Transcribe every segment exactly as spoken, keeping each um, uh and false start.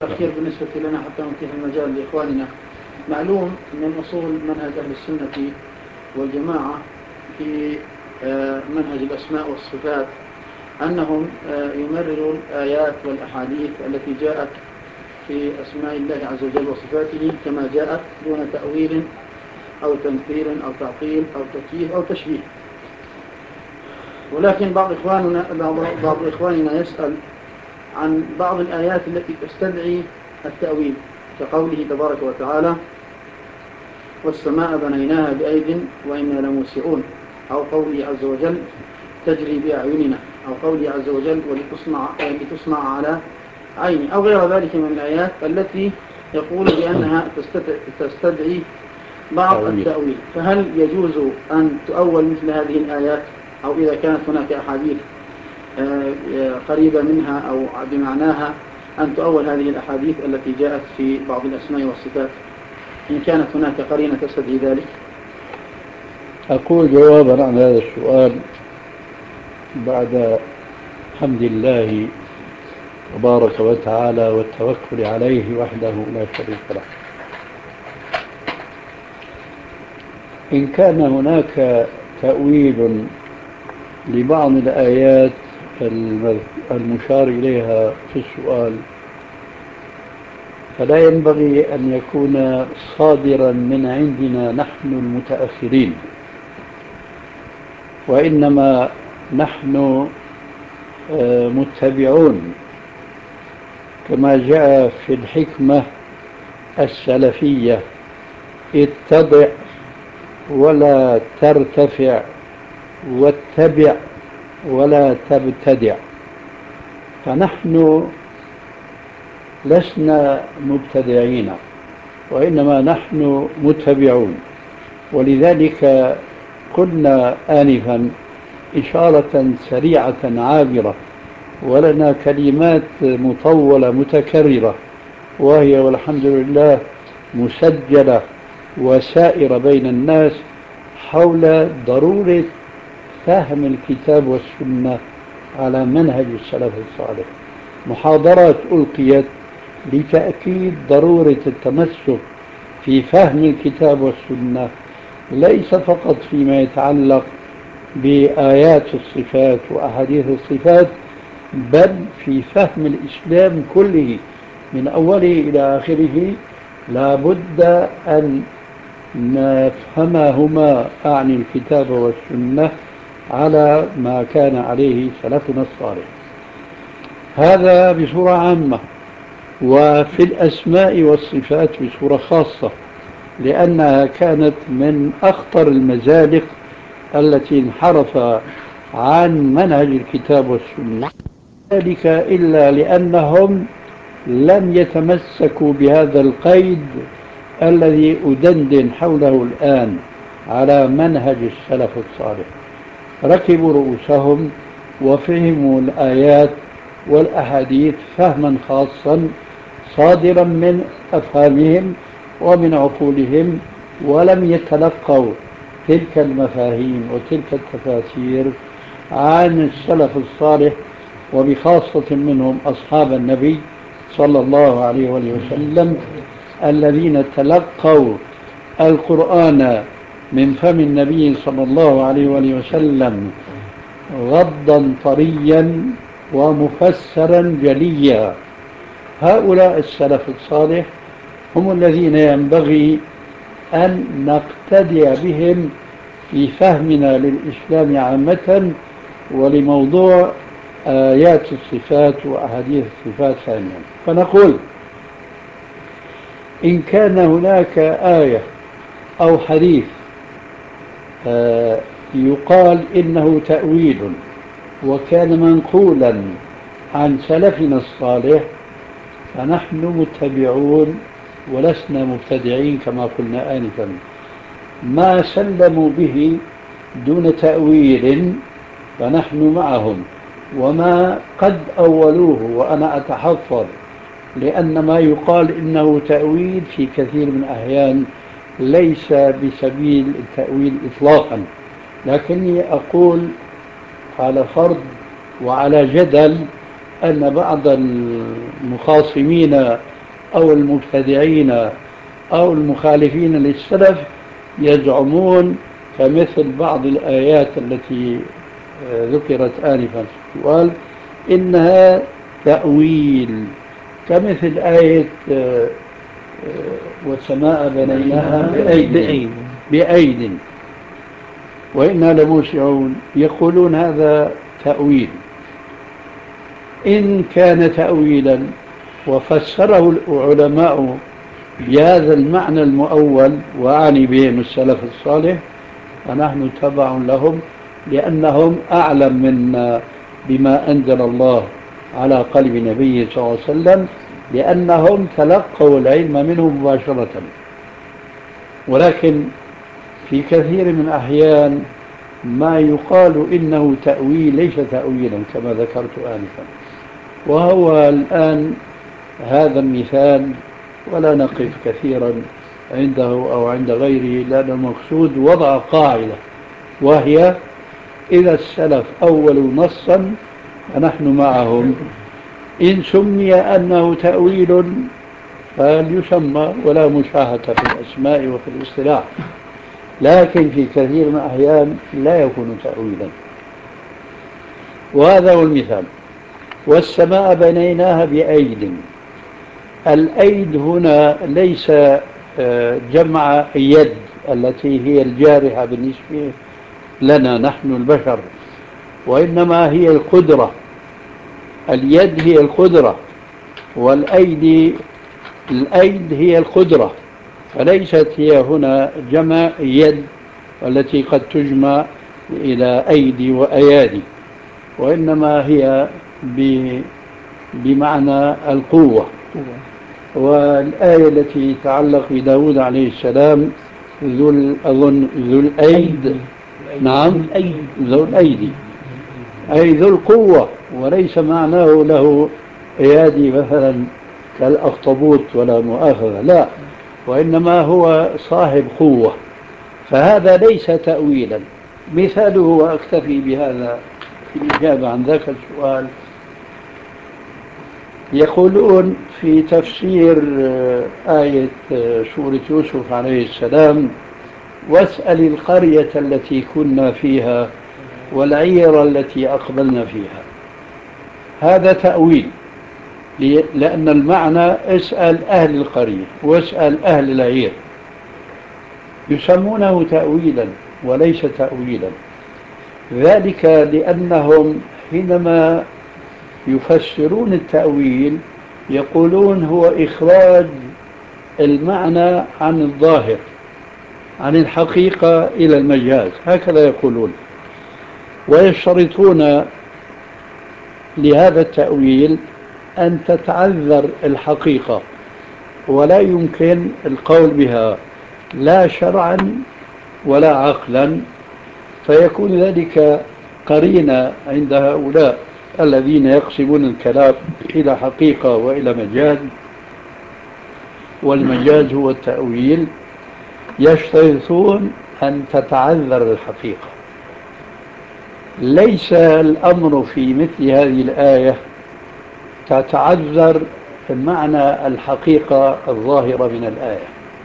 الأخير بالنسبة لنا حتى نتيح المجال لإخواننا. معلوم من أصول منهج أهل السنة والجماعة في منهج الأسماء والصفات أنهم يمررون الآيات والأحاديث التي جاءت في أسماء الله عز وجل وصفاته كما جاءت دون تأويل أو تمثيل أو تعطيل أو تكييف أو تشبيه. ولكن بعض إخواننا بعض إخواننا يسأل عن بعض الآيات التي تستدعي التأويل، كقوله تبارك وتعالى: والسماء بنيناها بأيد وإنا لموسعون، أو قوله عز وجل: تجري بأعيننا، أو قوله عز وجل: ولتصنع, ولتصنع على عيني، أو غير ذلك من الآيات التي يقول بأنها تستدعي بعض التأويل. فهل يجوز أن تؤول مثل هذه الآيات، أو إذا كانت هناك أحاديث قريبة منها أو بمعناها أن تؤول هذه الأحاديث التي جاءت في بعض الأسماء والصفات إن كانت هناك قرينة تستدعي ذلك؟ أقول جوابا عن هذا السؤال بعد حمد الله تبارك وتعالى والتوكل عليه وحده لا شريك له. إن كان هناك تأويل لبعض الآيات المشار إليها في السؤال، فلا ينبغي أن يكون صادرا من عندنا نحن المتأخرين، وإنما نحن متبعون كما جاء في الحكمة السلفية: اتبع ولا ترتفع، واتبع ولا تبتدع. فنحن لسنا مبتدعين، وإنما نحن متبعون. ولذلك قلنا آنفا إشارة سريعة عابرة، ولنا كلمات مطولة متكررة، وهي والحمد لله مسجلة وسائرة بين الناس، حول ضرورة فهم الكتاب والسنة على منهج السلف الصالح. محاضرات ألقيت لتأكيد ضرورة التمسك في فهم الكتاب والسنة، ليس فقط فيما يتعلق بآيات الصفات وأحاديث الصفات، بل في فهم الإسلام كله من أوله إلى آخره. لا بد أن نفهمهما، أعني الكتاب والسنة، على ما كان عليه سلفنا الصالح. هذا بصورة عامة. وفي الأسماء والصفات بصورة خاصة، لأنها كانت من أخطر المزالق التي انحرف عن منهج الكتاب والسنة، ذلك إلا لأنهم لم يتمسكوا بهذا القيد الذي أدندن حوله الآن على منهج السلف الصالح. ركبوا رؤوسهم وفهموا الآيات والأحاديث فهما خاصا صادرا من أفهامهم ومن عقولهم، ولم يتلقوا تلك المفاهيم وتلك التفاسير عن السلف الصالح، وبخاصة منهم أصحاب النبي صلى الله عليه وسلم، الذين تلقوا القرآن من فم النبي صلى الله عليه وسلم غضا طريا ومفسرا جليا. هؤلاء السلف الصالح هم الذين ينبغي أن نقتدي بهم في فهمنا للإسلام عامة، ولموضوع آيات الصفات وأحاديث الصفات ثانيا. فنقول: إن كان هناك آية أو حديث يقال إنه تأويل وكان منقولا عن سلفنا الصالح، فنحن متبعون ولسنا مبتدعين كما قلنا آنفا. ما سلموا به دون تأويل فنحن معهم، وما قد أولوه وأنا أتحفظ، لأن ما يقال إنه تأويل في كثير من الأحيان ليس بسبيل التأويل إطلاقا، لكني أقول على فرض وعلى جدل أن بعض المخاصمين أو المبتدعين أو المخالفين للسلف يزعمون كمثل بعض الآيات التي ذكرت آنفا في السؤال إنها تأويل، كمثل آية والسماء بنيناها بأيد بأيد وإنا لموسعون، يقولون هذا تأويل. إن كان تأويلا وفسره العلماء بهذا المعنى المؤول وأعني بهم السلف الصالح فنحن تبع لهم، لأنهم أعلم منا بما أنزل الله على قلب نبيه صلى الله عليه وسلم، لأنهم تلقوا العلم منه مباشرة. ولكن في كثير من الأحيان ما يقال إنه تأويل ليس تأويلا كما ذكرت آنفا، وهو الآن هذا المثال ولا نقف كثيرا عنده أو عند غيره، لأن المقصود وضع قاعدة، وهي إذا السلف أولوا نصا فنحن معهم، إن سمي أنه تأويل فليسمى ولا مشاهة في الأسماء وفي الاصطلاح، لكن في كثير من الأحيان لا يكون تأويلا. وهذا هو المثال. والسماء بنيناها بأيد. الأيد هنا ليس جمع يد التي هي الجارحة بالنسبة لنا نحن البشر، وإنما هي القدرة. اليد هي القدرة والأيدي الأيد هي القدرة، فليست هي هنا جمع يد التي قد تجمع إلى أيدي وأيادي، وإنما هي بمعنى القوة. والآية التي تعلق بداود عليه السلام ذو أظن ذو الأيد، نعم ذو الأيدي أي ذو القوة، وليس معناه له أيادي مثلا كالأخطبوط ولا مؤاخذة، لا، وإنما هو صاحب قوة. فهذا ليس تأويلا. مثاله، وأكتفي بهذا في الإجابة عن ذاك السؤال، يقولون في تفسير آية سورة يوسف عليه السلام واسأل القرية التي كنا فيها والعير التي أقبلنا فيها، هذا تأويل، لأن المعنى اسأل أهل القرية واسأل أهل العير، يسمونه تأويلا وليس تأويلا. ذلك لأنهم حينما يفسرون التأويل يقولون هو إخراج المعنى عن الظاهر، عن الحقيقة إلى المجاز، هكذا يقولون، ويشترطون لهذا التأويل أن تتعذر الحقيقة ولا يمكن القول بها لا شرعا ولا عقلا، فيكون ذلك قرينة عند هؤلاء الذين يقسمون الكلام إلى حقيقة وإلى مجاز، والمجاز هو التأويل، يشترطون أن تتعذر الحقيقة. ليس الأمر في مثل هذه الآية تتعذر معنى الحقيقة الظاهرة من الآية.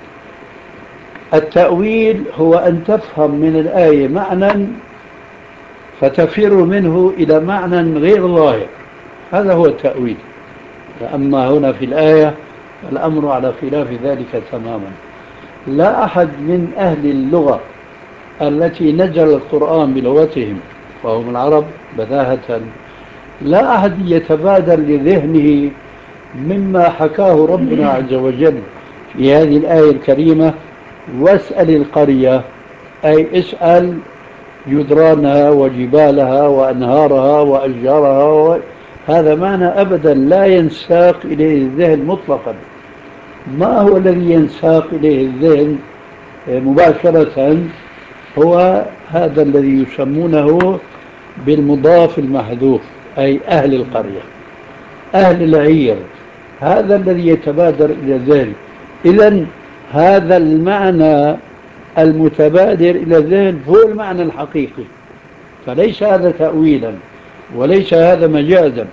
التأويل هو أن تفهم من الآية معنى فتفر منه إلى معنى غير ظاهر، هذا هو التأويل. أما هنا في الآية الأمر على خلاف ذلك تماما. لا أحد من أهل اللغة التي نزل القرآن بلغتهم وهم العرب بداهة، لا أحد يتبادر لذهنه مما حكاه ربنا عز وجل في هذه الآية الكريمة واسأل القرية، أي اسأل جدرانها وجبالها وأنهارها وأشجارها و... هذا معنى أبدا لا ينساق إليه الذهن مطلقا. ما هو الذي ينساق إليه الذهن مباشرة؟ هو هذا الذي يسمونه بالمضاف المحذوف، أي أهل القرية، أهل العير، هذا الذي يتبادر إلى الذهن. إذن هذا المعنى المتبادر إلى الذهن هو المعنى الحقيقي، فليس هذا تأويلا وليس هذا مجازا،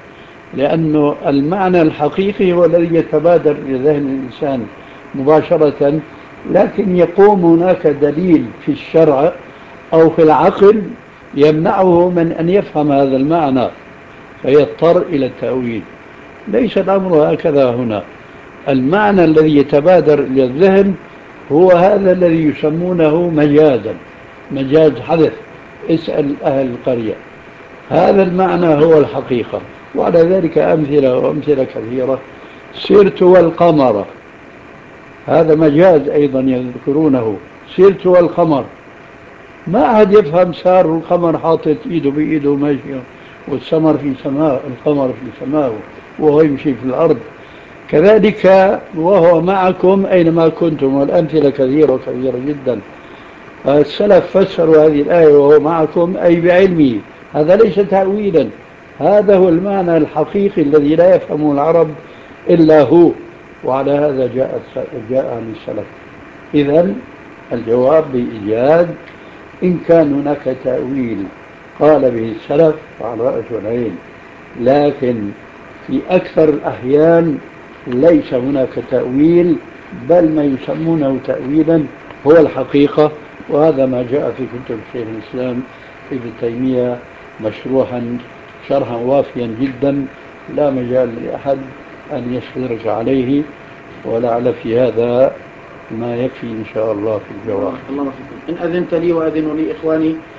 لأنه المعنى الحقيقي هو الذي يتبادر إلى ذهن الإنسان مباشرة، لكن يقوم هناك دليل في الشرع أو في العقل يمنعه من أن يفهم هذا المعنى فيضطر إلى التأويل. ليس الأمر هكذا هنا. المعنى الذي يتبادر إلى الذهن هو هذا الذي يسمونه مجازا، مجاز حذف، اسأل أهل القرية. هذا المعنى هو الحقيقة، وعلى ذلك أمثلة وأمثلة كثيرة. سرت والقمر، هذا مجاز أيضا يذكرونه، سرت والقمر. ما أحد يفهم سار والقمر حاطط إيده بإيده ماشي والسمر في سماء، القمر في سماء وهو يمشي في الأرض. كذلك وهو معكم أينما كنتم، والأمثلة كثيرة وكثيرة جدا. السلف فسروا هذه الآية وهو معكم أي بعلمه، هذا ليس تأويلا، هذا هو المعنى الحقيقي الذي لا يفهمه العرب إلا هو، وعلى هذا جاء جاء عن السلف. إذن الجواب بإيجاز، إن كان هناك تأويل قال به السلف فعلى رأس والعين، لكن في أكثر الأحيان ليس هناك تأويل، بل ما يسمونه تأويلا هو الحقيقة. وهذا ما جاء في كتب شيخ الإسلام ابن تيمية مشروحا شرحا وافيا جدا، لا مجال لأحد أن يستدرك عليه، ولعل في هذا ما يكفي إن شاء الله في الجواب. الله فيكم. إن أذنت لي وأذنوا لي إخواني